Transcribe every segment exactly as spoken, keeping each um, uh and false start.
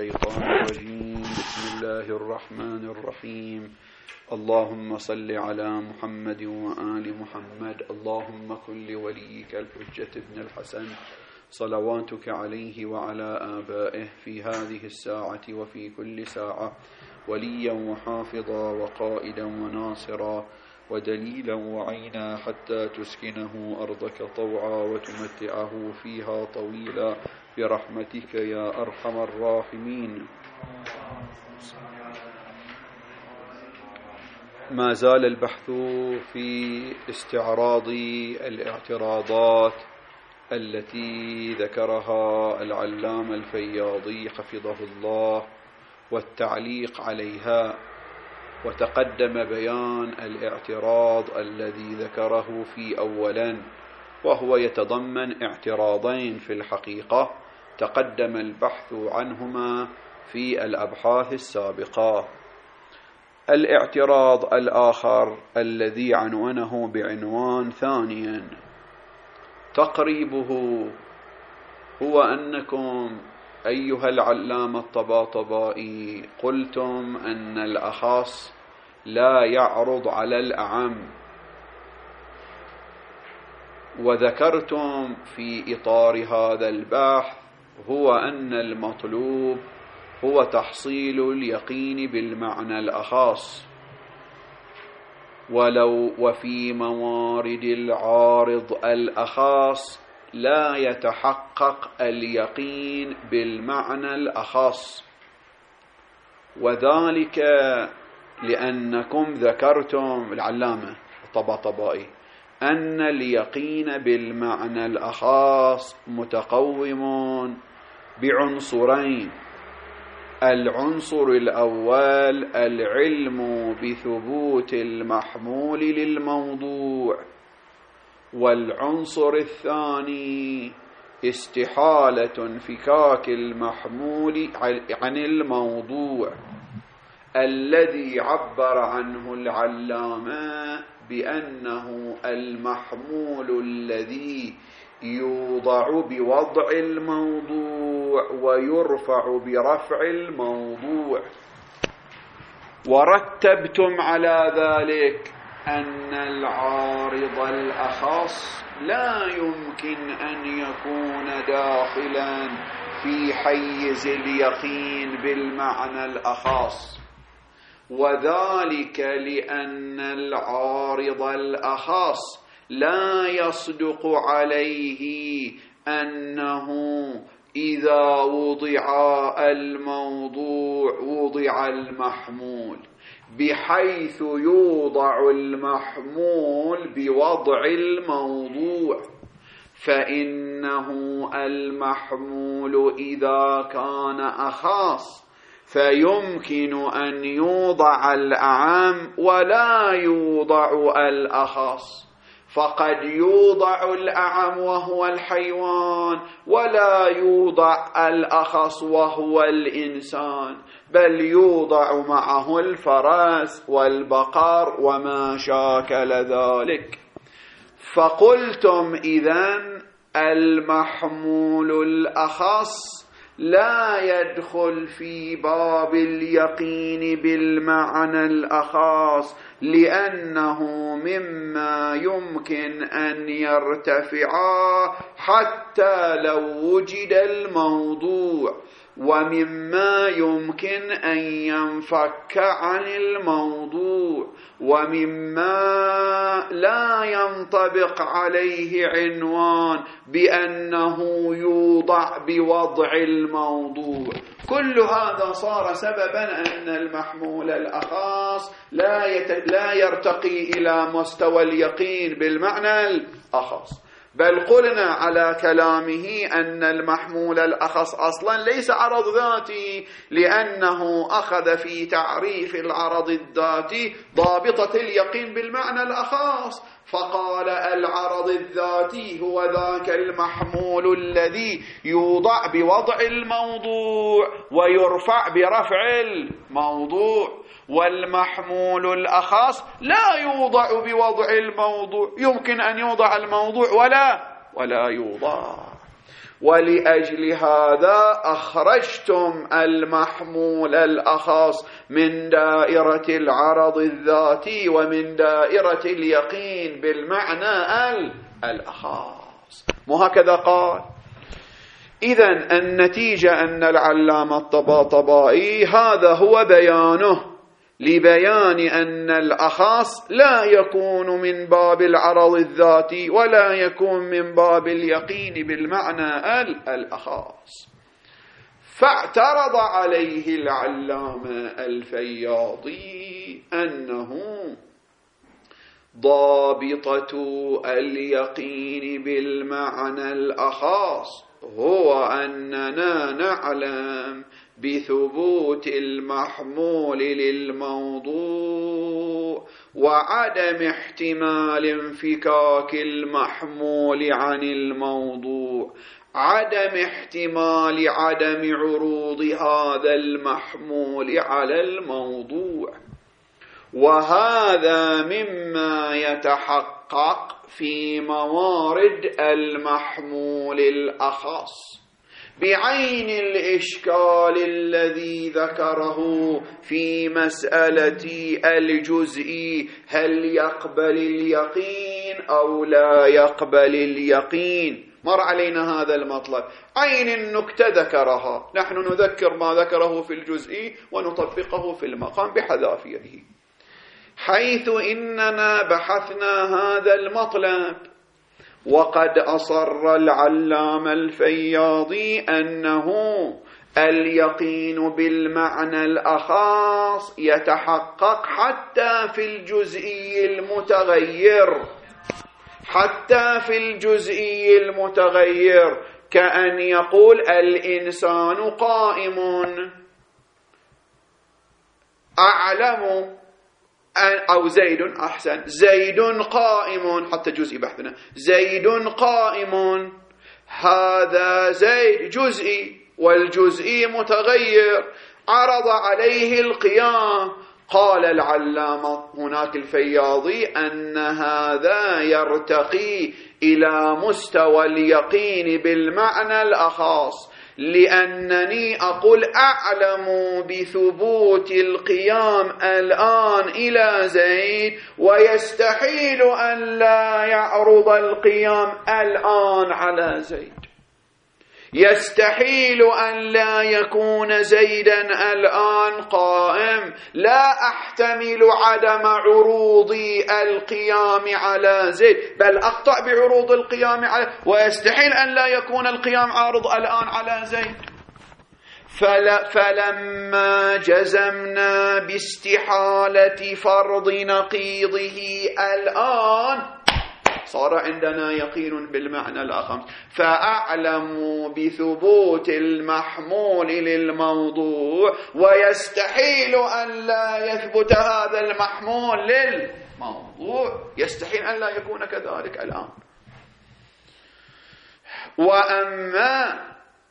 الشيطان الرجيم. بسم الله الرحمن الرحيم. اللهم صل على محمد وآل محمد. اللهم كن لوليك الحجة ابن الحسن صلواتك عليه وعلى آبائه في هذه الساعة وفي كل ساعة وليا وحافظا وقائدا وناصرا ودليلا وعينا حتى تسكنه أرضك طوعا وتمتعه فيها طويلا برحمتك يا أرحم الراحمين. ما زال البحث في استعراض الاعتراضات التي ذكرها العلامة الفياضي حفظه الله والتعليق عليها، وتقدم بيان الاعتراض الذي ذكره في أولا، وهو يتضمن اعتراضين في الحقيقة تقدم البحث عنهما في الأبحاث السابقة. الاعتراض الآخر الذي عنونه بعنوان ثانيا تقريبه هو أنكم أيها العلامة الطباطبائي قلتم أن الأخص لا يعرض على الأعم، وذكرتم في إطار هذا البحث هو أن المطلوب هو تحصيل اليقين بالمعنى الأخص، ولو وفي موارد العارض الأخص لا يتحقق اليقين بالمعنى الأخص، وذلك لأنكم ذكرتم العلامة الطباطبائي أن اليقين بالمعنى الأخص متقوم بعنصرين. العنصر الأول العلم بثبوت المحمول للموضوع، والعنصر الثاني استحالة انفكاك المحمول عن الموضوع الذي عبر عنه العلامة بأنه المحمول الذي يوضع بوضع الموضوع ويرفع برفع الموضوع. ورتبتم على ذلك أن العارض الأخص لا يمكن أن يكون داخلا في حيز اليقين بالمعنى الأخص، وذلك لأن العارض الأخص لا يصدق عليه أنه إذا وضع الموضوع وضع المحمول، بحيث يوضع المحمول بوضع الموضوع، فإنه المحمول إذا كان أخص فيمكن أن يوضع الأعم ولا يوضع الأخص، فقد يوضع الأعم وهو الحيوان ولا يوضع الأخص وهو الإنسان، بل يوضع معه الفرس والبقر وما شاكل ذلك. فقلتم إذن المحمول الأخص لا يدخل في باب اليقين بالمعنى الأخص، لأنه مما يمكن أن يرتفع حتى لو وجد الموضوع، ومما يمكن أن ينفك عن الموضوع، ومما لا ينطبق عليه عنوان بأنه يوضع بوضع الموضوع. كل هذا صار سببا أن المحمول الأخص لا, يت... لا يرتقي إلى مستوى اليقين بالمعنى الأخص، بل قلنا على كلامه أن المحمول الأخص أصلا ليس عرض ذاتي، لأنه أخذ في تعريف العرض الذاتي ضابطة اليقين بالمعنى الأخص، فقال العرض الذاتي هو ذاك المحمول الذي يوضع بوضع الموضوع ويرفع برفع الموضوع، والمحمول الأخص لا يوضع بوضع الموضوع، يمكن أن يوضع الموضوع ولا ولا يوضع. ولأجل هذا أخرجتم المحمول الأخص من دائرة العرض الذاتي ومن دائرة اليقين بالمعنى الأخص. مو هكذا قال؟ إذن النتيجة أن العلامة الطباطبائي هذا هو بيانه لبيان أن الأخص لا يكون من باب العرض الذاتي ولا يكون من باب اليقين بالمعنى الأخص. فاعترض عليه العلامة الفياضي أنه ضابطة اليقين بالمعنى الأخص هو أننا نعلم بثبوت المحمول للموضوع وعدم احتمال انفكاك المحمول عن الموضوع، عدم احتمال عدم عروض هذا المحمول على الموضوع، وهذا مما يتحقق في موارد المحمول الأخص بعين الإشكال الذي ذكره في مسألة الجزئي، هل يقبل اليقين أو لا يقبل اليقين؟ مر علينا هذا المطلب، عين النكتة ذكرها، نحن نذكر ما ذكره في الجزئي ونطبقه في المقام بحذافيره، حيث إننا بحثنا هذا المطلب وقد أصر العلامة الفياضي أنه اليقين بالمعنى الأخص يتحقق حتى في الجزئي المتغير، حتى في الجزئي المتغير، كأن يقول الإنسان قائم، أعلم أو زيد، أحسن، زيد قائم، حتى جزئي بحثنا، زيد قائم، هذا زيد جزئي والجزئي متغير، عرض عليه القيام. قال العلامة هناك الفياضي أن هذا يرتقي إلى مستوى اليقين بالمعنى الأخص، لأنني أقول أعلم بثبوت القيام الآن إلى زيد، ويستحيل أن لا يعرض القيام الآن على زيد، يستحيل أن لا يكون زيدا الآن قائم، لا أحتمل عدم عروض القيام على زيد، بل أقطع بعروض القيام على، ويستحيل أن لا يكون القيام عارض الآن على زيد. فل فلما جزمنا باستحالة فرض نقيضه الآن صار عندنا يقين بالمعنى الأخص، فأعلم بثبوت المحمول للموضوع، ويستحيل أن لا يثبت هذا المحمول للموضوع، يستحيل أن لا يكون كذلك الآن. وأما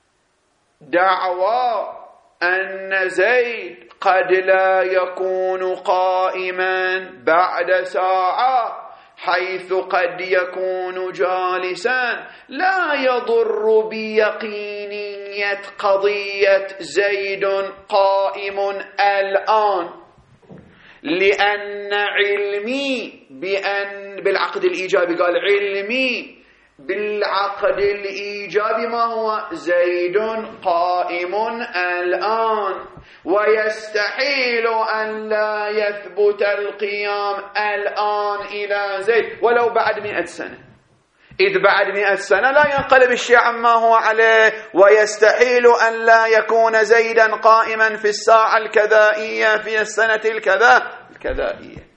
دعوى أن زيد قد لا يكون قائما بعد ساعة حيث قد يكون جالسا، لا يضر بيقينية قضية زيد قائم الآن، لأن علمي بأن بالعقد الإيجابي، قال علمي بالعقد الإيجابي ما هو؟ زيد قائم الآن، ويستحيل أن لا يثبت القيام الآن إلى زيد ولو بعد مئة سنة، إذ بعد مئة سنة لا ينقلب الشيء عما هو عليه، ويستحيل أن لا يكون زيدا قائما في الساعة الكذائية في السنة الكذا الكذائية.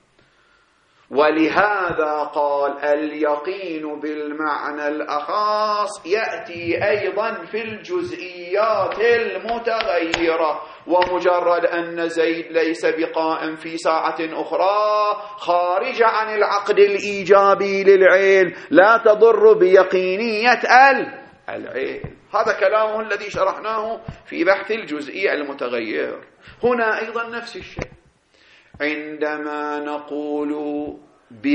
ولهذا قال اليقين بالمعنى الأخص يأتي أيضا في الجزئيات المتغيرة، ومجرد أن زيد ليس بقائم في ساعة أخرى خارج عن العقد الإيجابي للعلم لا تضر بيقينية العلم. هذا كلامه الذي شرحناه في بحث الجزئي المتغير. هنا أيضا نفس الشيء، عندما نقول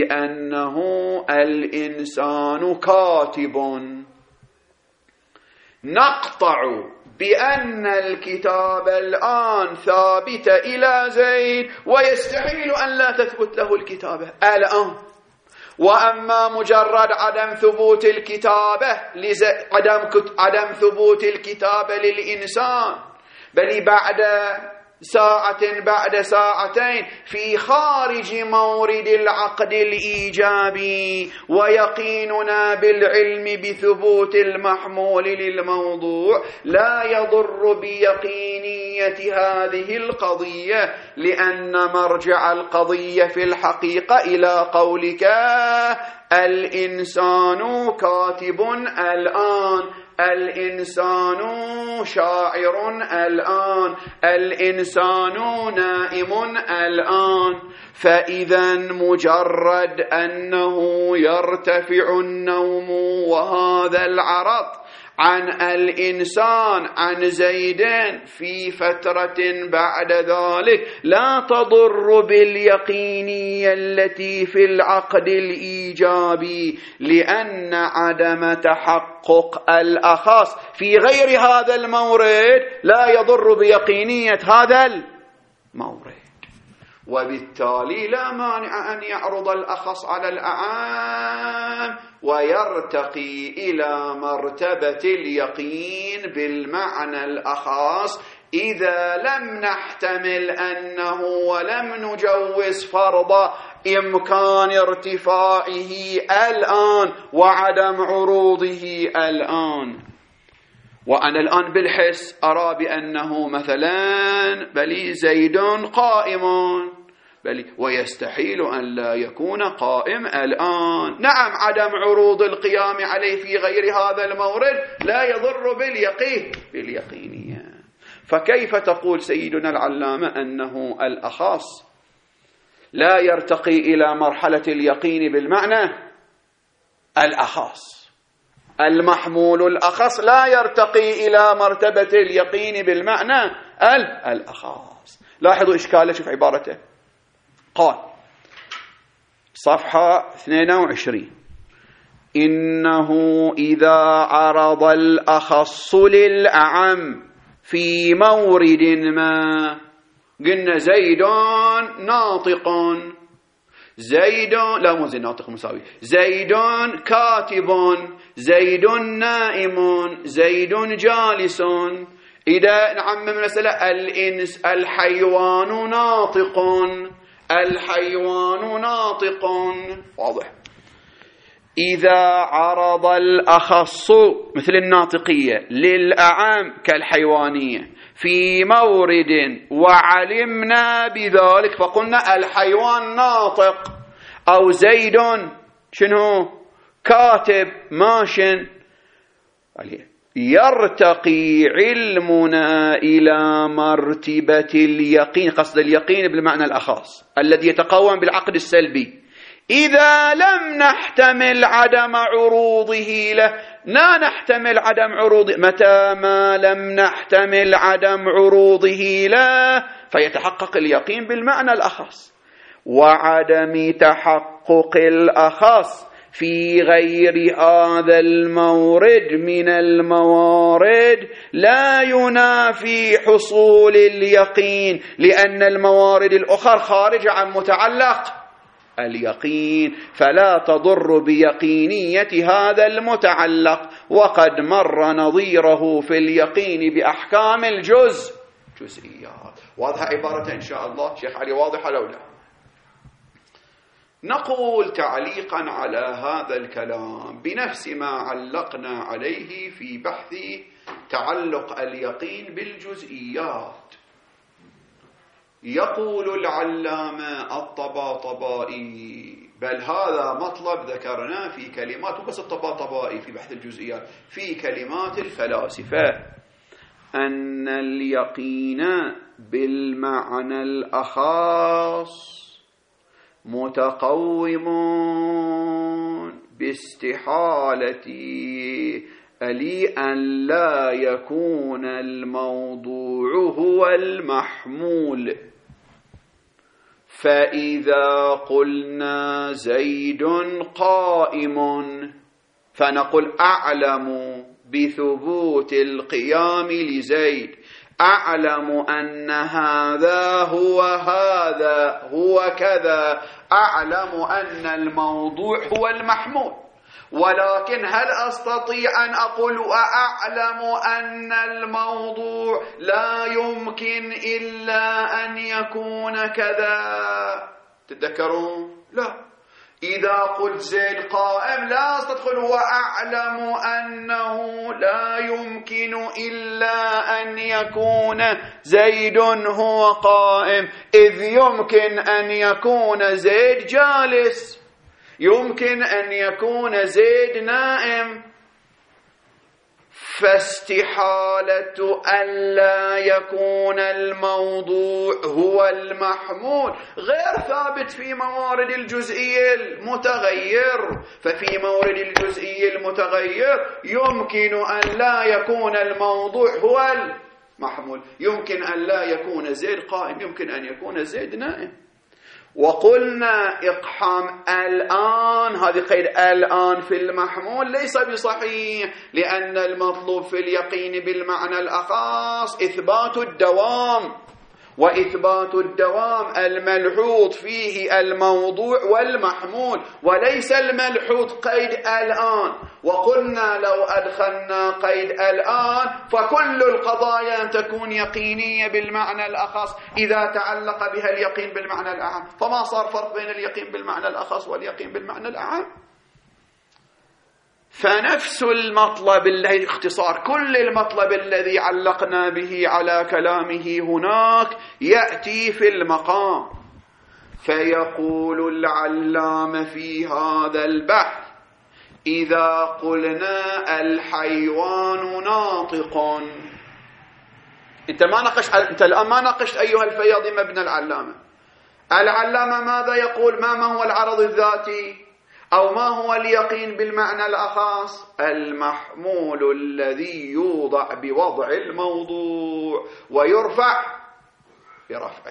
بأنه الإنسان كاتب، نقطع بأن الكتاب الآن ثابت إلى زيد ويستحيل أن لا تثبت له الكتابة الآن. وأما مجرد عدم ثبوت الكتابة لز... عدم... عدم ثبوت الكتابة للإنسان بل بعد ساعة بعد ساعتين في خارج مورد العقد الإيجابي ويقيننا بالعلم بثبوت المحمول للموضوع لا يضر بيقينية هذه القضية، لأن مرجع القضية في الحقيقة إلى قولك الإنسان كاتب الآن، الإنسان شاعر الآن، الإنسان نائم الآن. فإذا مجرد أنه يرتفع النوم وهذا العرض عن الإنسان عن زيد في فترة بعد ذلك لا تضر باليقينية التي في العقد الإيجابي، لأن عدم تحقق الأخص في غير هذا المورد لا يضر بيقينية هذا المورد. وبالتالي لا مانع أن يعرض الأخص على الأعام ويرتقي إلى مرتبة اليقين بالمعنى الأخص إذا لم نحتمل أنه ولم نجوز فرض إمكان ارتفاعه الآن وعدم عروضه الآن. وأنا الآن بالحس أرى بأنه مثلا بل زيد قائم بل ويستحيل أن لا يكون قائم الآن. نعم عدم عروض القيام عليه في غير هذا المورد لا يضر باليقين باليقينية. فكيف تقول سيدنا العلامة أنه الأخص لا يرتقي إلى مرحلة اليقين بالمعنى الأخص، المحمول الأخص لا يرتقي إلى مرتبة اليقين بالمعنى الأخص. لاحظوا إشكاله، شوف عبارته، قال صفحة اثنين وعشرين إنه إذا عرض الأخص للأعم في مورد ما، قلنا زيد ناطق، زيد لا مو زي ناطق مساوي، زيد كاتب، زيد نائم، زيد جالس. إذا نعمم المسألة الإنس الحيوان ناطق، الحيوان ناطق، واضح. إذا عرض الأخص مثل الناطقية للأعام كالحيوانية في مورد وعلمنا بذلك فقلنا الحيوان ناطق، أو زيد شنو كاتب ماشن، يرتقي علمنا إلى مرتبة اليقين، قصد اليقين بالمعنى الأخص الذي يتقوم بالعقد السلبي إذا لم نحتمل عدم عروضه له. لا نحتمل عدم عروضه، متى ما لم نحتمل عدم عروضه له فيتحقق اليقين بالمعنى الأخص. وعدم تحقق الأخص في غير هذا المورد من الموارد لا ينافي حصول اليقين، لأن الموارد الأخرى خارجة عن متعلق اليقين فلا تضر بيقينية هذا المتعلق، وقد مر نظيره في اليقين بأحكام الجزء جزئيات. واضحة عبارة إن شاء الله شيخ علي، واضحة لو لا؟ نقول تعليقا على هذا الكلام بنفس ما علقنا عليه في بحث تعلق اليقين بالجزئيات. يقول العلامة الطباطبائي، بل هذا مطلب ذكرناه في كلمات، وبس الطباطبائي في بحث الجزئيات في كلمات الفلاسفة، أن اليقين بالمعنى الأخص متقوم باستحالة ألي أن لا يكون الموضوع هو المحمول. فإذا قلنا زيد قائم فنقول أعلم بثبوت القيام لزيد، أعلم أن هذا هو هذا هو كذا، أعلم أن الموضوع هو المحمول. ولكن هل أستطيع أن أقول وأعلم أن الموضوع لا يمكن إلا أن يكون كذا؟ تتذكرون؟ لا. إذا قلت زيد قائم لا أستدخل وأعلم أنه لا يمكن إلا أن يكون زيد هو قائم، إذ يمكن أن يكون زيد جالس، يمكن أن يكون زيد نائم، فاستحالة ألا يكون الموضوع هو المحمول غير ثابت في موارد الجزئي المتغير. ففي مورد الجزئي المتغير يمكن أن لا يكون الموضوع هو المحمول، يمكن أن لا يكون زيد قائم، يمكن أن يكون زيد نائم. وقلنا إقحام الآن، هذه قيد الآن في المحمول ليس بصحيح، لأن المطلوب في اليقين بالمعنى الأخص إثبات الدوام، وإثبات الدوام الملحوظ فيه الموضوع والمحمول، وليس الملحوظ قيد الآن. وقلنا لو أدخلنا قيد الآن فكل القضايا تكون يقينية بالمعنى الأخص إذا تعلق بها اليقين بالمعنى الأعم، فما صار فرق بين اليقين بالمعنى الأخص واليقين بالمعنى الأعم. فنفس المطلب الذي اختصار كل المطلب الذي علقنا به على كلامه هناك يأتي في المقام. فيقول العلامة في هذا البحث: إذا قلنا الحيوان ناطق، انت ما ناقشت، انت الآن ما ناقشت أيها الفياض مبنى العلامة. العلامة ماذا يقول؟ ما ما هو العرض الذاتي أو ما هو اليقين بالمعنى الأخص؟ المحمول الذي يوضع بوضع الموضوع ويرفع برفعه،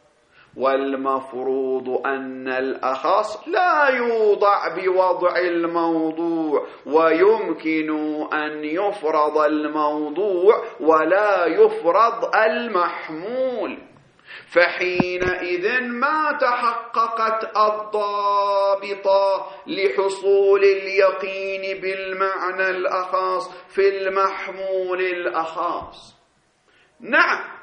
والمفروض أن الأخص لا يوضع بوضع الموضوع، ويمكن أن يفرض الموضوع ولا يفرض المحمول. فحينئذ ما تحققت الضابطة لحصول اليقين بالمعنى الأخص في المحمول الأخص. نعم،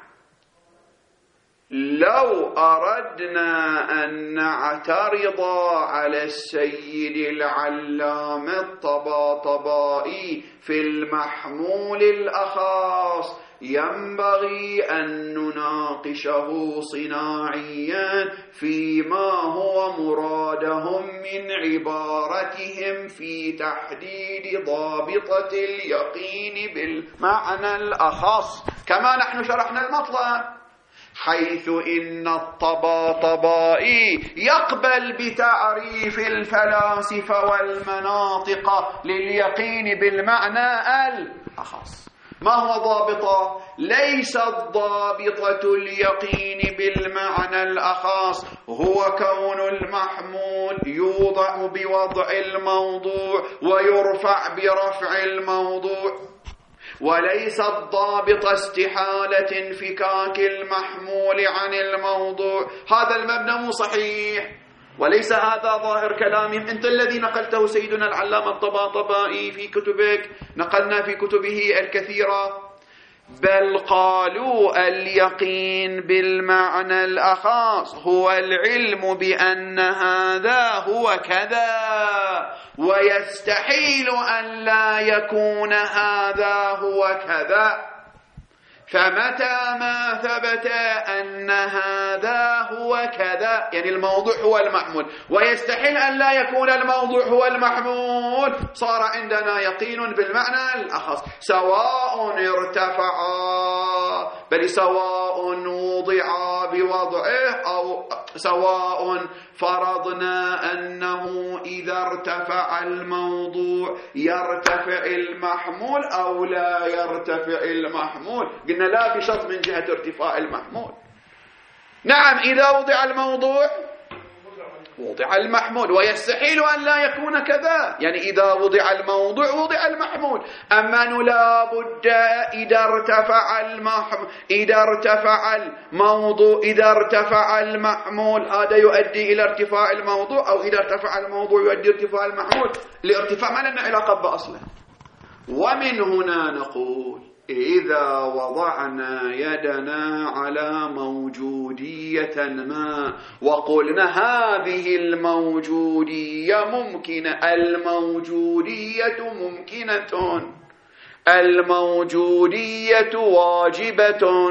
لو أردنا أن نعترض على السيد العلامة الطباطبائي في المحمول الأخص ينبغي أن نناقشه صناعيا فيما هو مرادهم من عبارتهم في تحديد ضابطة اليقين بالمعنى الأخص، كما نحن شرحنا المطلب، حيث إن الطباطبائي يقبل بتعريف الفلاسفة والمناطق لليقين بالمعنى الأخص. ما هو ضابطه؟ ليس الضابطة اليقين بالمعنى الأخص هو كون المحمول يوضع بوضع الموضوع ويرفع برفع الموضوع، وليس الضابط استحالة انفكاك المحمول عن الموضوع. هذا المبنى مو صحيح، وليس هذا ظاهر كلامهم. أنت الذي نقلته سيدنا العلامة الطباطبائي في كتبك، نقلنا في كتبه الكثيرة، بل قالوا اليقين بالمعنى الأخص هو العلم بأن هذا هو كذا، ويستحيل أن لا يكون هذا هو كذا. فمتى ما ثبت أن هذا هو كذا، يعني الموضوع هو المحمول، ويستحيل أن لا يكون الموضوع هو المحمول، صار عندنا يقين بالمعنى الأخص، سواء ارتفعا، بل سواء وضعا بوضعه، أو سواء فرضنا أنه إذا ارتفع الموضوع يرتفع المحمول أو لا يرتفع المحمول. قلنا لا بشرط من جهة ارتفاع المحمول. نعم، إذا وضع الموضوع وضع المحمول، ويستحيل أن لا يكون كذا، يعني إذا وضع الموضوع وضع المحمول. أما لا بد إذا ارتفع المحمول إذا ارتفع الموضوع إذا ارتفع المحمول هذا يؤدي إلى ارتفاع الموضوع، أو إذا ارتفع الموضوع يؤدي ارتفاع المحمول. الارتفاع ما لنا علاقة بأصله. ومن هنا نقول إذا وضعنا يدنا على موجودية ما وقلنا هذه الموجودية ممكنة، الموجودية ممكنة، الموجودية واجبة،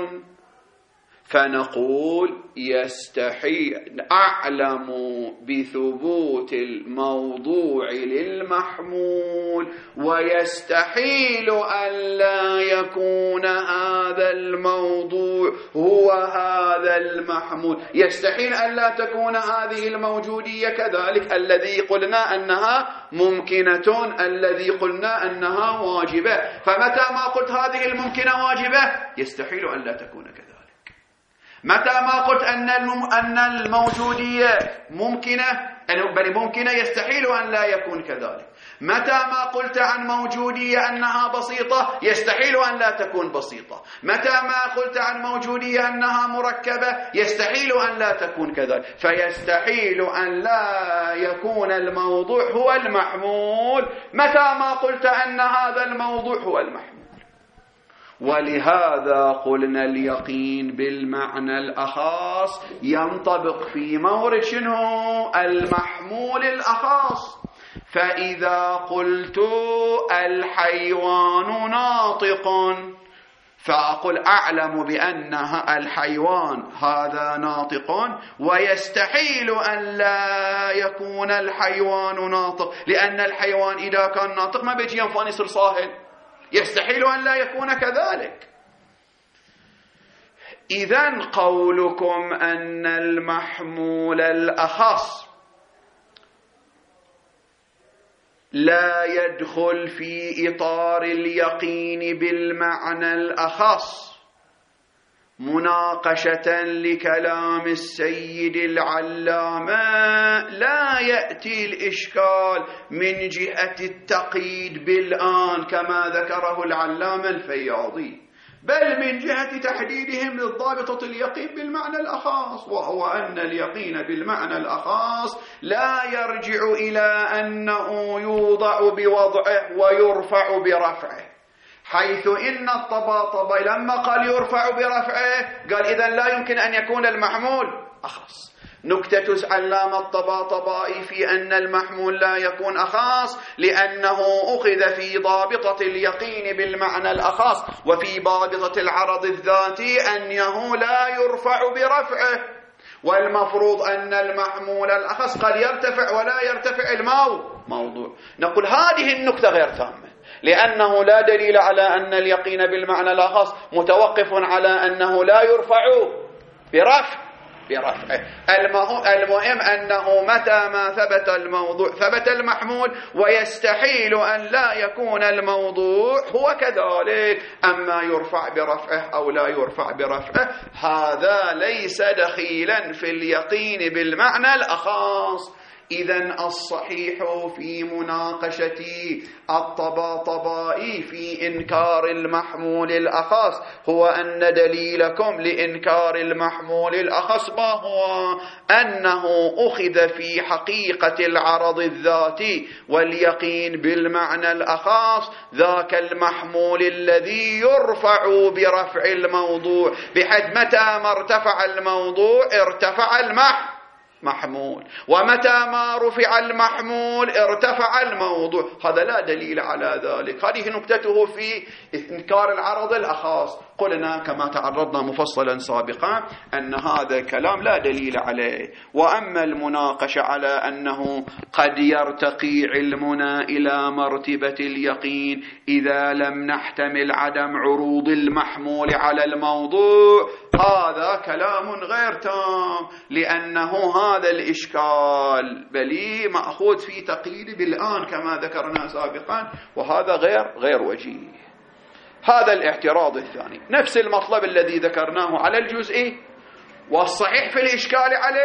فنقول يستحيل أعلم بثبوت الموضوع للمحمول، ويستحيل أن لا يكون هذا الموضوع هو هذا المحمول. يستحيل أن لا تكون هذه الموجودية كذلك الذي قلنا أنها ممكنة، الذي قلنا أنها واجبة. فمتى ما قلت هذه الممكنة واجبة يستحيل أن لا تكون كذلك. متى ما قلت أن أن الموجودية ممكنة بل ممكنة يستحيل أن لا يكون كذلك. متى ما قلت عن موجودية أنها بسيطة يستحيل أن لا تكون بسيطة. متى ما قلت عن موجودية أنها مركبة يستحيل أن لا تكون كذلك. فيستحيل أن لا يكون الموضوع هو المحمول متى ما قلت أن هذا الموضوع هو المحمول. ولهذا قلنا اليقين بالمعنى الأخص ينطبق في مورد شنو؟ المحمول الأخص. فإذا قلت الحيوان ناطق فأقول أعلم بأن الحيوان هذا ناطق، ويستحيل أن لا يكون الحيوان ناطق، لأن الحيوان إذا كان ناطق ما بيجي ينفعني يصير صاهل، يستحيل أن لا يكون كذلك. إذن قولكم أن المحمول الأخص لا يدخل في إطار اليقين بالمعنى الأخص مناقشة لكلام السيد العلامة لا يأتي الإشكال من جهة التقييد بالآن كما ذكره العلامة الفياضي، بل من جهة تحديدهم للضابطة اليقين بالمعنى الأخص، وهو أن اليقين بالمعنى الأخص لا يرجع إلى أنه يوضع بوضعه ويرفع برفعه، حيث إن الطباطبي لما قال يرفع برفعه قال إذن لا يمكن أن يكون المحمول أخص. نكتة علامة الطباطبائي في أن المحمول لا يكون أخص لأنه أخذ في ضابطة اليقين بالمعنى الأخص وفي ضابطة العرض الذاتي أنه لا يرفع برفعه، والمفروض أن المحمول الأخص قد يرتفع ولا يرتفع الموضوع. نقول هذه النكتة غير تامة، لأنه لا دليل على أن اليقين بالمعنى الأخص متوقف على أنه لا يرفع برفع برفعه. المهم أنه متى ما ثبت الموضوع ثبت المحمول، ويستحيل أن لا يكون الموضوع هو كذلك. أما يرفع برفعه أو لا يرفع برفعه هذا ليس دخيلا في اليقين بالمعنى الأخص. إذن الصحيح في مناقشة الطباطبائي في إنكار المحمول الأخص هو أن دليلكم لإنكار المحمول الأخص ما هو؟ أنه أخذ في حقيقة العرض الذاتي واليقين بالمعنى الأخص ذاك المحمول الذي يرفع برفع الموضوع، بحيث متى ما ارتفع الموضوع ارتفع المحمول محمول، ومتى ما رفع المحمول ارتفع الموضوع. هذا لا دليل على ذلك. هذه نكتته في إنكار العرض الأخص. قلنا كما تعرضنا مفصلا سابقا أن هذا الكلام لا دليل عليه. وأما المناقشة على أنه قد يرتقي علمنا إلى مرتبة اليقين إذا لم نحتمل عدم عروض المحمول على الموضوع، هذا كلام غير تام، لأنه هذا الإشكال بلي مأخوذ في تقييد بالآن كما ذكرنا سابقا، وهذا غير غير وجيه. هذا الاعتراض الثاني، نفس المطلب الذي ذكرناه على الجزئي، والصحيح في الإشكال عليه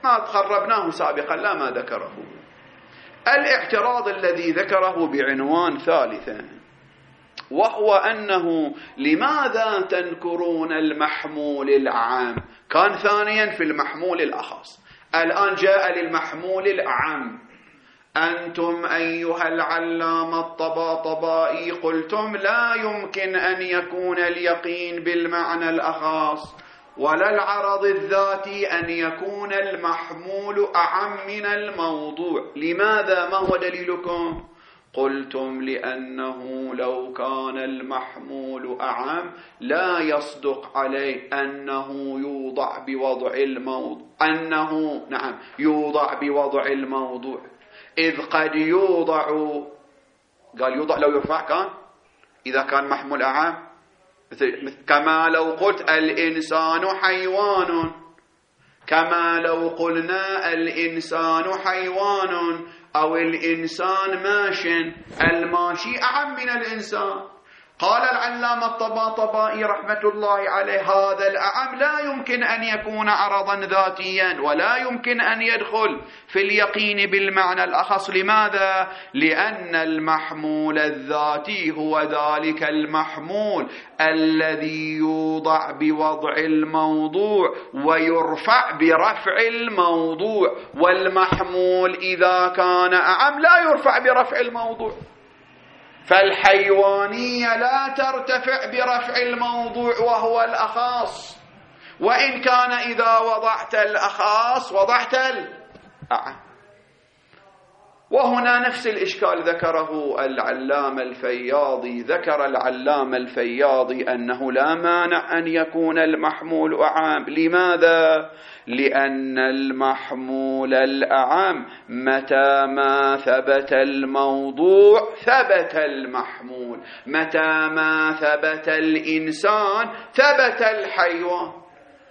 ما خربناه سابقا لا ما ذكره. الاعتراض الذي ذكره بعنوان ثالثا، وهو أنه لماذا تنكرون المحمول الأعم؟ كان ثانيا في المحمول الأخص، الآن جاء للمحمول الأعم. أنتم أيها العلامة الطباطبائي قلتم لا يمكن أن يكون اليقين بالمعنى الأخص ولا العرض الذاتي أن يكون المحمول أعم من الموضوع. لماذا؟ ما هو دليلكم؟ قلتم لأنه لو كان المحمول أعم لا يصدق عليه أنه يوضع بوضع الموضوع أنه نعم يوضع بوضع الموضوع، إذ قد يوضع، قال يوضع لو يرفع كان إذا كان محمول أعم، كما لو قلت الإنسان حيوان، كما لو قلنا الإنسان حيوان أو الإنسان ماش، الماشي أعم من الإنسان. قال العلامة الطباطبائي رحمة الله عليه هذا الأعم لا يمكن أن يكون عرضا ذاتيا ولا يمكن أن يدخل في اليقين بالمعنى الأخص. لماذا؟ لأن المحمول الذاتي هو ذلك المحمول الذي يوضع بوضع الموضوع ويرفع برفع الموضوع، والمحمول إذا كان أعم لا يرفع برفع الموضوع. فالحيوانية لا ترتفع برفع الموضوع وهو الأخاص، وإن كان إذا وضعت الأخاص وضعت الأعم. وهنا نفس الإشكال ذكره العلامة الفياضي. ذكر العلامة الفياضي أنه لا مانع أن يكون المحمول أعم. لماذا؟ لأن المحمول الأعم متى ما ثبت الموضوع ثبت المحمول، متى ما ثبت الإنسان ثبت الحيوان،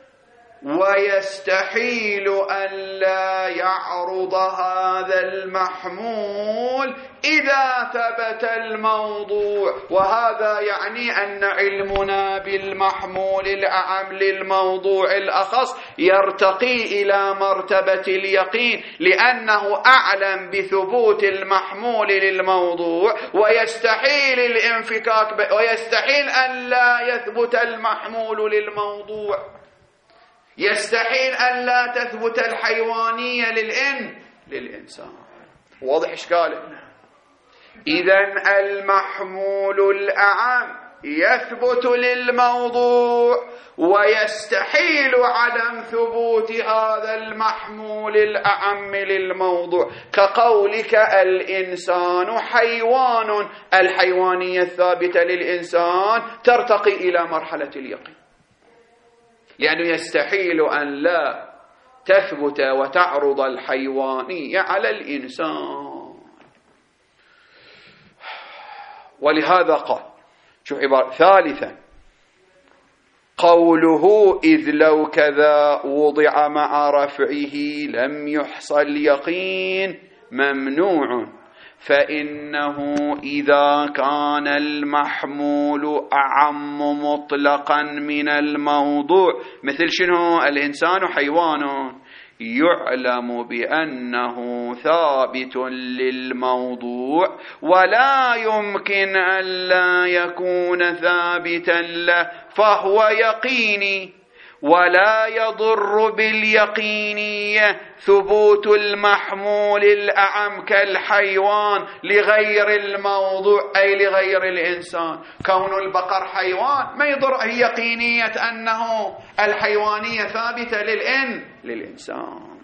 ويستحيل أن لا يعرض هذا المحمول إذا ثبت الموضوع. وهذا يعني أن علمنا بالمحمول الأعم للموضوع الأخص يرتقي إلى مرتبة اليقين، لأنه أعلم بثبوت المحمول للموضوع، ويستحيل الانفكاك ويستحيل أن لا يثبت المحمول للموضوع، يستحيل أن لا تثبت الحيوانية للإن للإنسان. واضح إشكاله؟ إذن المحمول الأعم يثبت للموضوع ويستحيل عدم ثبوت هذا المحمول الأعم للموضوع، كقولك الإنسان حيوان، الحيوانية الثابتة للإنسان ترتقي إلى مرحلة اليقين، لأنه يستحيل أن لا تثبت وتعرض الحيوانية على الإنسان. ولهذا قال شوف عبارة ثالثا قوله إذ لو كذا وضع مع رفعه لم يحصل يقين ممنوع، فإنه إذا كان المحمول أعم مطلقا من الموضوع، مثل شنو؟ الإنسان حيوان، يعلم بأنه ثابت للموضوع ولا يمكن أن لا يكون ثابتا له، فهو يقيني، ولا يضر باليقينية ثبوت المحمول الأعم كالحيوان لغير الموضوع أي لغير الإنسان. كون البقر حيوان ما يضر يقينية أنه الحيوانية ثابتة للإن للإنسان.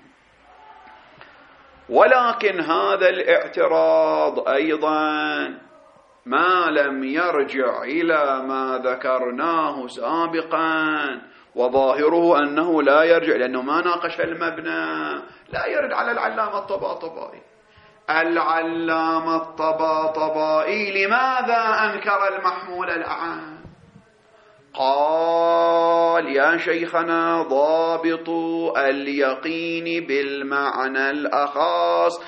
ولكن هذا الاعتراض أيضا ما لم يرجع إلى ما ذكرناه سابقا، وظاهره أنه لا يرجع لأنه ما ناقش المبنى، لا يرد على العلامة الطباطبائي. العلامة الطباطبائي لماذا أنكر المحمول الأعم؟ قال يا شيخنا ضابط اليقين بالمعنى الأخص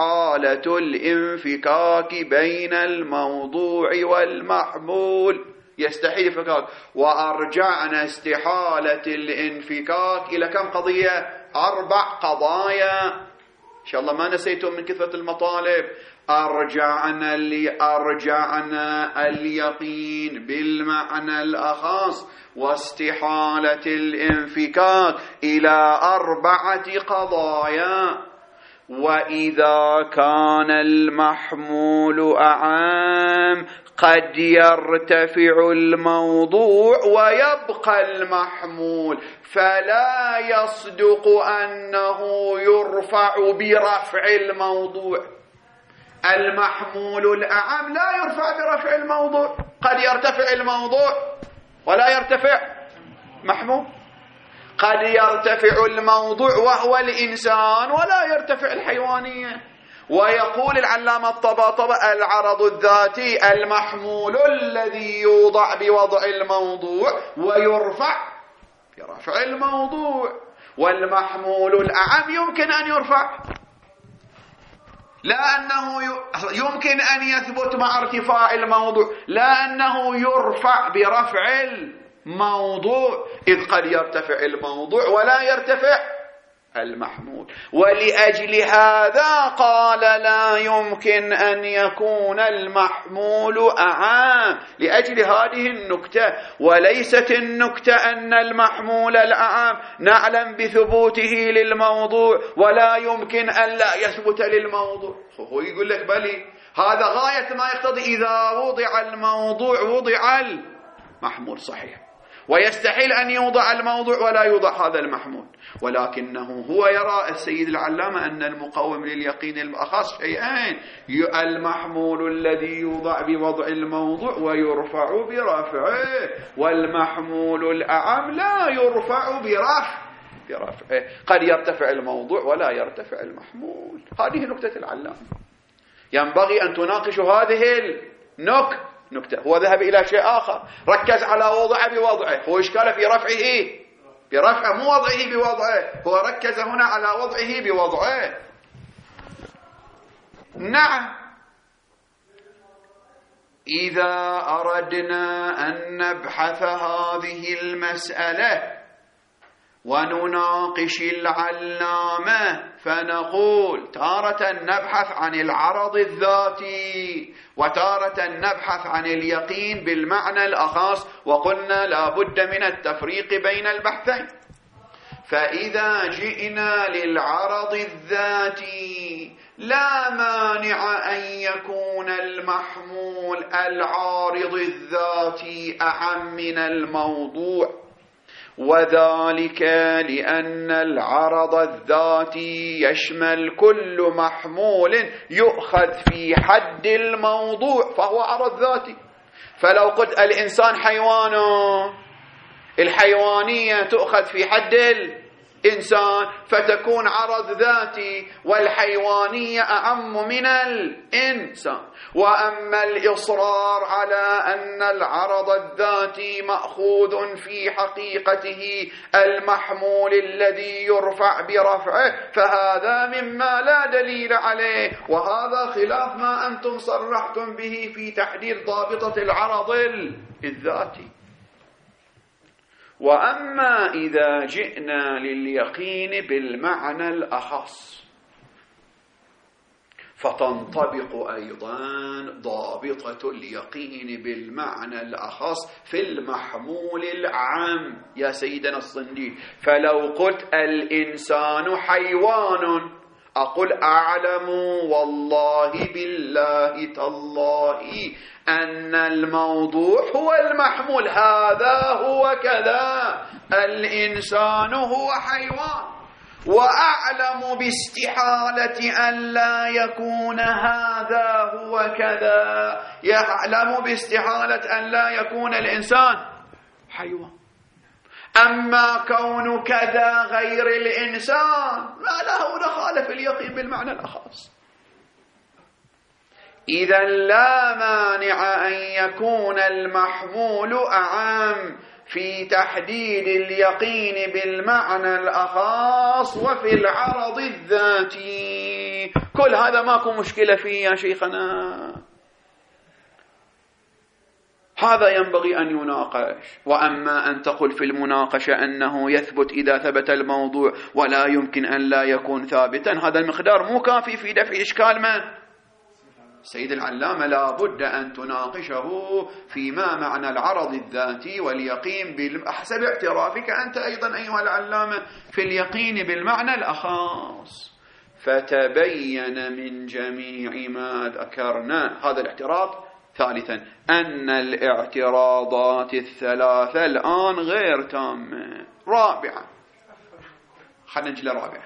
استحالة الانفكاك بين الموضوع والمحمول. يستحيل الانفكاك. وأرجعنا استحالة الانفكاك إلى كم قضية؟ أربع قضايا، إن شاء الله ما نسيتم من كثرة المطالب. أرجعنا اللي أرجعنا اليقين بالمعنى الأخص واستحالة الانفكاك إلى أربعة قضايا. وإذا كان المحمول أعام قد يرتفع الموضوع ويبقى المحمول، فلا يصدق أنه يرفع برفع الموضوع. المحمول الأعم لا يرفع برفع الموضوع، قد يرتفع الموضوع ولا يرتفع محمول. قد يرتفع الموضوع وهو الإنسان ولا يرتفع الحيوانية. ويقول العلامة الطباطبة: العرض الذاتي المحمول الذي يوضع بوضع الموضوع ويرفع برفع الموضوع، والمحمول الأعم يمكن أن يرفع، لا أنه يمكن أن يثبت مع ارتفاع الموضوع، لا أنه يرفع برفع الموضوع، إذ قد يرتفع الموضوع ولا يرتفع المحمول. ولأجل هذا قال لا يمكن أن يكون المحمول أعام، لأجل هذه النكتة. وليست النكتة أن المحمول الأعام نعلم بثبوته للموضوع ولا يمكن أن لا يثبت للموضوع. هو يقول لك بلي هذا غاية ما يقتضي إذا وضع الموضوع وضع المحمول، صحيح، ويستحيل أن يوضع الموضوع ولا يوضع هذا المحمول. ولكنه هو يرى السيد العلامة أن المقوم لليقين الأخص شيئين: المحمول الذي يوضع بوضع الموضوع ويرفع برفعه، والمحمول الأعم لا يرفع برفع برفعه، قد يرتفع الموضوع ولا يرتفع المحمول. هذه نكتة العلامة، ينبغي أن تناقش هذه النكتة نكتة. هو ذهب إلى شيء آخر، ركز على وضع بوضعه، هو إشكال في رفعه برفعه مو وضعه بوضعه، هو ركز هنا على وضعه بوضعه. نعم، إذا أردنا أن نبحث هذه المسألة ونناقش العلامة فنقول تارة نبحث عن العرض الذاتي وتارة نبحث عن اليقين بالمعنى الأخص، وقلنا لا بد من التفريق بين البحثين. فإذا جئنا للعرض الذاتي لا مانع أن يكون المحمول العارض الذاتي أعم من الموضوع، وذلك لأن العرض الذاتي يشمل كل محمول يؤخذ في حد الموضوع فهو عرض ذاتي. فلو قلت الإنسان حيوان، الحيوانية تؤخذ في حد الإنسان فتكون عرض ذاتي، والحيوانية أعم من الإنسان. وأما الإصرار على أن العرض الذاتي مأخوذ في حقيقته المحمول الذي يرفع برفعه فهذا مما لا دليل عليه، وهذا خلاف ما أنتم صرحتم به في تحديد ضابطة العرض الذاتي. وأما إذا جئنا لليقين بالمعنى الأخص فتنطبق أيضا ضابطة اليقين بالمعنى الأخص في المحمول العام يا سيدنا الصندي. فلو قلت الإنسان حيوان أقول أعلم والله بالله تالله أن الموضوع هو المحمول، هذا هو كذا، الإنسان هو حيوان، وأعلم باستحالة أن لا يكون هذا هو كذا، يعلم باستحالة أن لا يكون الإنسان حيوان. أما كون كذا غير الإنسان ما له دخل في اليقين بالمعنى الأخص. إذا لا مانع أن يكون المحمول أعم في تحديد اليقين بالمعنى الأخص وفي العرض الذاتي. كل هذا ماكو مشكلة فيه يا شيخنا. هذا ينبغي أن يناقش. وأما أن تقول في المناقشة أنه يثبت إذا ثبت الموضوع ولا يمكن أن لا يكون ثابتا، هذا المقدار مو كافي في دفع إشكال من؟ سيد العلامة لا بد أن تناقشه فيما معنى العرض الذاتي واليقين حسب اعترافك أنت أيضا أيها العلامة في اليقين بالمعنى الأخص. فتبين من جميع ما ذكرنا، هذا الاعتراض. ثالثا أن الاعتراضات الثلاثة الآن غير تامة. رابعا، خلينا نجي لرابعا،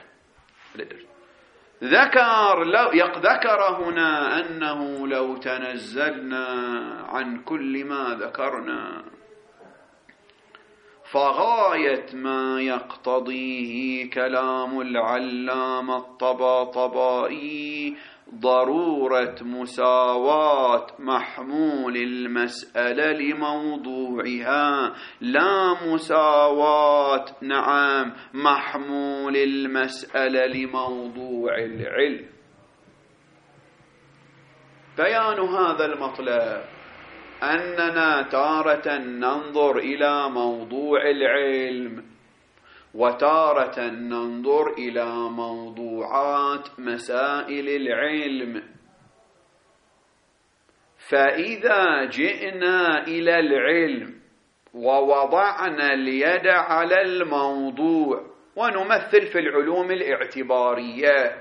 ذكر لو ذكر هنا أنه لو تنزلنا عن كل ما ذكرنا فغاية ما يقتضيه كلام العلامة الطباطبائي ضرورة مساواة محمول المسألة لموضوعها، لا مساواة نعم محمول المسألة لموضوع العلم. بيان هذا المطلب أننا تارة ننظر إلى موضوع العلم وتارة ننظر إلى موضوعات مسائل العلم. فإذا جئنا إلى العلم ووضعنا اليد على الموضوع، ونمثل في العلوم الاعتبارية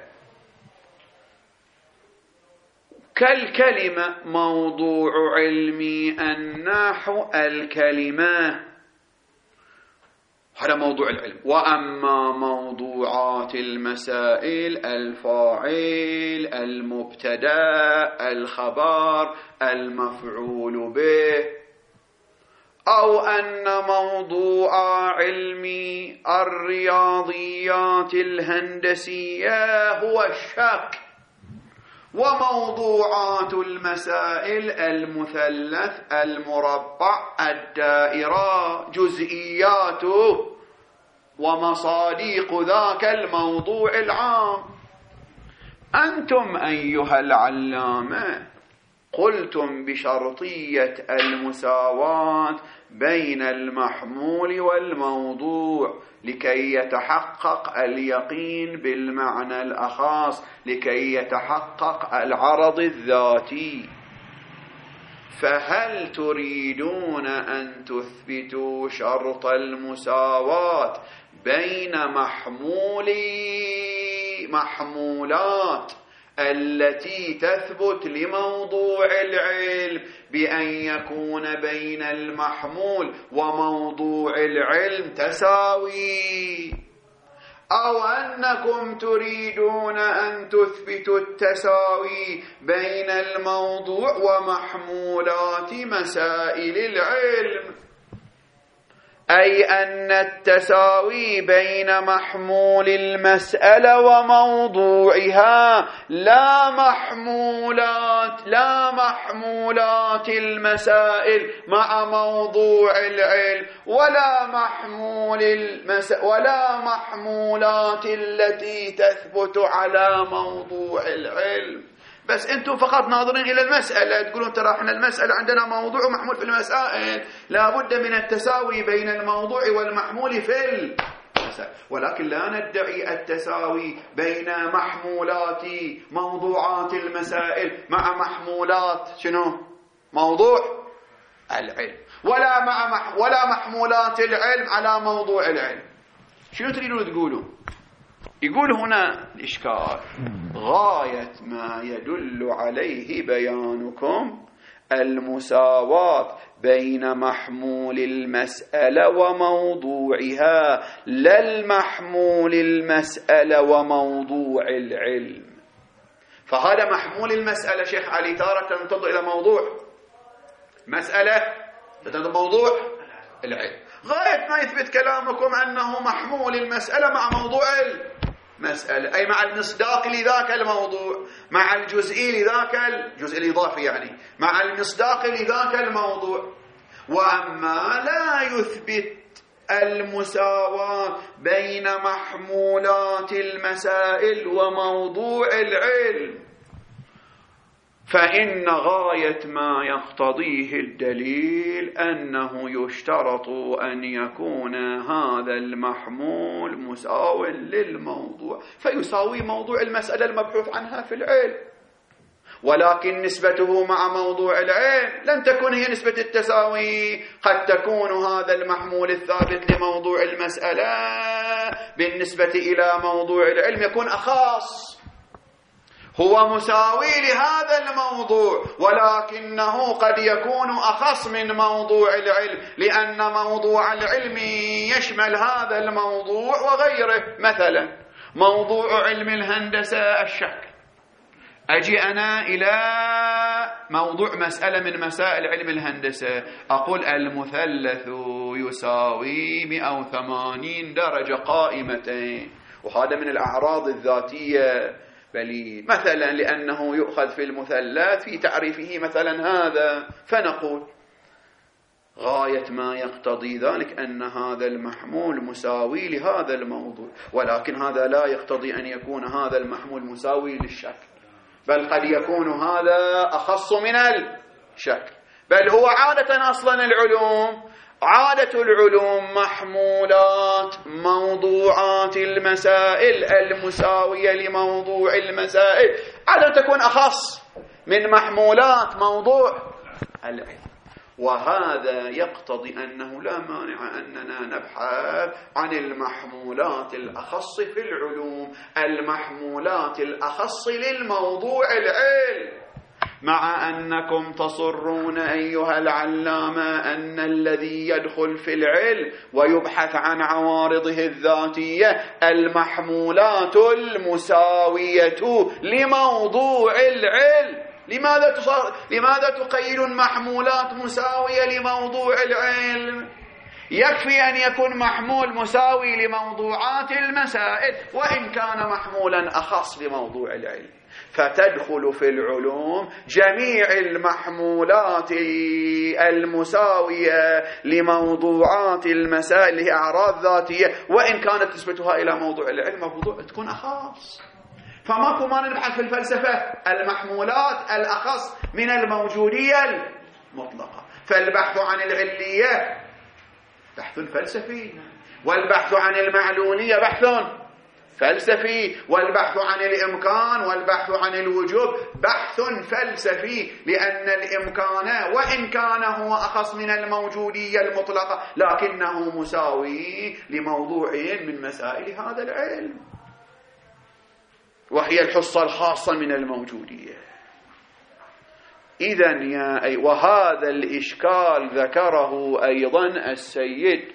كالكلمة، موضوع علمي النحو الكلمة، هذا موضوع العلم. وأما موضوعات المسائل الفاعل، المبتدأ، الخبر، المفعول به، أو أن موضوع علمي الرياضيات الهندسية هو الشك، وموضوعات المسائل المثلث المربع الدائرة جزئياته ومصاديق ذاك الموضوع العام. أنتم أيها العلامة قلتم بشرطية المساواة بين المحمول والموضوع لكي يتحقق اليقين بالمعنى الأخص، لكي يتحقق العرض الذاتي. فهل تريدون أن تثبتوا شرط المساواة بين محمولي محمولات التي تثبت لموضوع العلم بأن يكون بين المحمول وموضوع العلم تساوي، أو أنكم تريدون أن تثبتوا التساوي بين الموضوع ومحمولات مسائل العلم، أي أن التساوي بين محمول المسألة وموضوعها لا محمولات لا محمولات المسائل مع موضوع العلم، ولا محمول المس ولا محمولات التي تثبت على موضوع العلم. بس انتم فقط ناظرين الى المسألة، تقولون ترى احنا المسألة عندنا موضوع ومحمول في المسائل، لا بد من التساوي بين الموضوع والمحمول في المسائل، ولكن لا ندعي التساوي بين محمولات موضوعات المسائل مع محمولات شنو؟ موضوع العلم، ولا مع مح ولا محمولات العلم على موضوع العلم. شنو تريدون تقولوا؟ يقول هنا الإشكال غاية ما يدل عليه بيانكم المساواة بين محمول المسألة وموضوعها لا المحمول المسألة وموضوع العلم. فهذا محمول المسألة شيخ علي تارة تنظر إلى موضوع مسألة، تنظر موضوع العلم. غاية ما يثبت كلامكم أنه محمول المسألة مع موضوع المسألة، أي مع المصداق لذاك الموضوع، مع الجزئي لذاك الجزء الإضافي، يعني مع المصداق لذاك الموضوع. وأما لا يثبت المساواة بين محمولات المسائل وموضوع العلم، فإن غاية ما يقتضيه الدليل أنه يشترط أن يكون هذا المحمول مساو للموضوع، فيساوي موضوع المسألة المبحوث عنها في العلم، ولكن نسبته مع موضوع العلم لن تكون هي نسبة التساوي. قد تكون هذا المحمول الثابت لموضوع المسألة بالنسبة إلى موضوع العلم يكون أخص، هو مساوي لهذا الموضوع، ولكنه قد يكون أخص من موضوع العلم، لأن موضوع العلم يشمل هذا الموضوع وغيره. مثلا موضوع علم الهندسة الشكل، أجي أنا إلى موضوع مسألة من مسائل علم الهندسة، أقول المثلث يساوي مئة وثمانين درجة قائمتين، وهذا من الأعراض الذاتية، بل مثلا لأنه يؤخذ في المثلث في تعريفه مثلا هذا، فنقول غاية ما يقتضي ذلك أن هذا المحمول مساوي لهذا الموضوع، ولكن هذا لا يقتضي أن يكون هذا المحمول مساوي للشكل، بل قد يكون هذا أخص من الشكل. بل هو عادة أصلا العلوم، عادة العلوم محمولات موضوعات المسائل المساوية لموضوع المسائل عادة تكون أخص من محمولات موضوع العلم، وهذا يقتضي أنه لا مانع أننا نبحث عن المحمولات الأخص في العلوم، المحمولات الأخص للموضوع العلم، مع أنكم تصرون أيها العلامة أن الذي يدخل في العلم ويبحث عن عوارضه الذاتية المحمولات المساوية لموضوع العلم. لماذا تصار... لماذا تقيدون محمولات مساوية لموضوع العلم؟ يكفي أن يكون محمول مساوي لموضوعات المسائل وإن كان محمولا أخص لموضوع العلم، فتدخل في العلوم جميع المحمولات المساوية لموضوعات المسائل اللي هي أعراض ذاتية، وإن كانت نسبتها إلى موضوع العلم موضوع تكون أخص. فماكو ما نبحث في الفلسفة المحمولات الأخص من الموجودية المطلقة، فالبحث عن العلية بحث فلسفي، والبحث عن المعلولية بحث فلسفي، والبحث عن الإمكان والبحث عن الوجوب بحث فلسفي، لأن الإمكان وإن كان هو أخص من الموجودية المطلقة لكنه مساوي لموضوع من مسائل هذا العلم، وهي الحصة الخاصة من الموجودية. إذن يا أي وهذا الإشكال ذكره أيضا السيد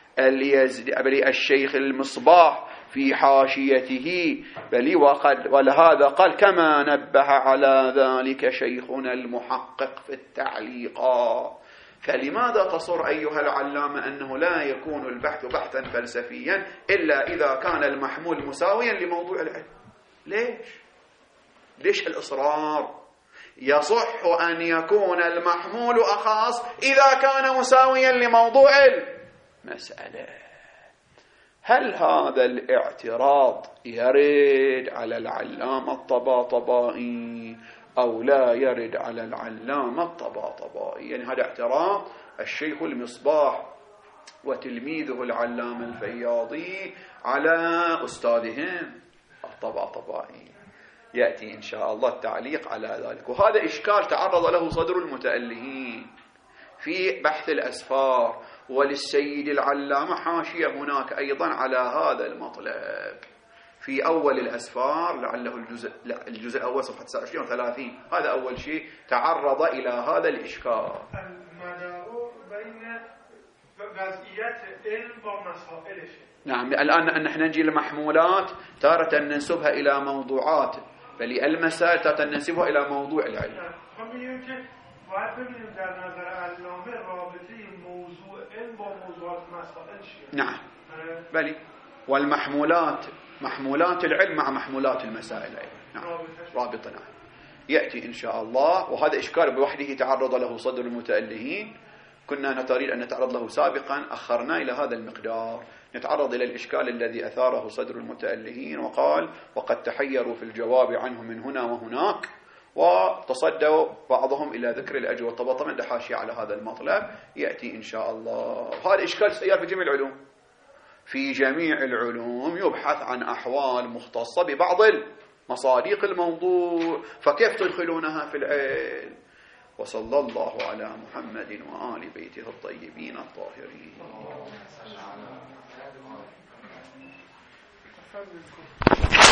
اليزدي الشيخ المصباح في حاشيته، بل وقد ولهذا قال كما نبه على ذلك شيخنا المحقق في التعليقات. فلماذا تصر أيها العلامة أنه لا يكون البحث بحثا فلسفيا إلا إذا كان المحمول مساويا لموضوع العلم؟ ليش؟ ليش الإصرار؟ يصح أن يكون المحمول أخص إذا كان مساويا لموضوع المسألة. هل هذا الاعتراض يرد على العلامة الطباطبائي أو لا يرد على العلامة الطباطبائي؟ يعني هذا اعتراض الشيخ المصباح وتلميذه العلامة الفياضي على أستاذهم الطباطبائي. يأتي إن شاء الله التعليق على ذلك. وهذا إشكال تعرض له صدر المتألهين في بحث الأسفار، وللسيد العلامة حاشية هناك أيضا على هذا المطلب في أول الأسفار، لعله الجزء, الجزء الأول صفحة تسعة وعشرين وثلاثين. هذا أول شيء تعرض إلى هذا الإشكال. المدار بين وضعية علم ومسائلش. نعم، الآن نحن نجي المحمولات تارة ننسبها إلى موضوعات، بل المسائل تارة ننسبها إلى موضوع العلم. باید ببینیم در نظر علامه رابطه موضوع علم با موضوعات مسائل چیه؟ نعم بلی، والمحمولات محمولات العلم مع محمولات المسائل أيضا. نعم رابطة. نعم يأتي إن شاء الله. وهذا إشكال بوحده تعرض له صدر المتألهين، كنا نريد أن نتعرض له سابقا، أخرنا إلى هذا المقدار نتعرض إلى الإشكال الذي أثاره صدر المتألهين، وقال وقد تحيروا في الجواب عنه من هنا وهناك، وتصدوا بعضهم إلى ذكر الأجر والطبع. طبعا ده حاشية على هذا المطلب يأتي إن شاء الله. هذا إشكال سيئة في جميع العلوم، في جميع العلوم يبحث عن أحوال مختصة ببعض مصادق الموضوع، فكيف تدخلونها في العلم؟ وصلى الله على محمد وآل بيته الطيبين الطاهرين.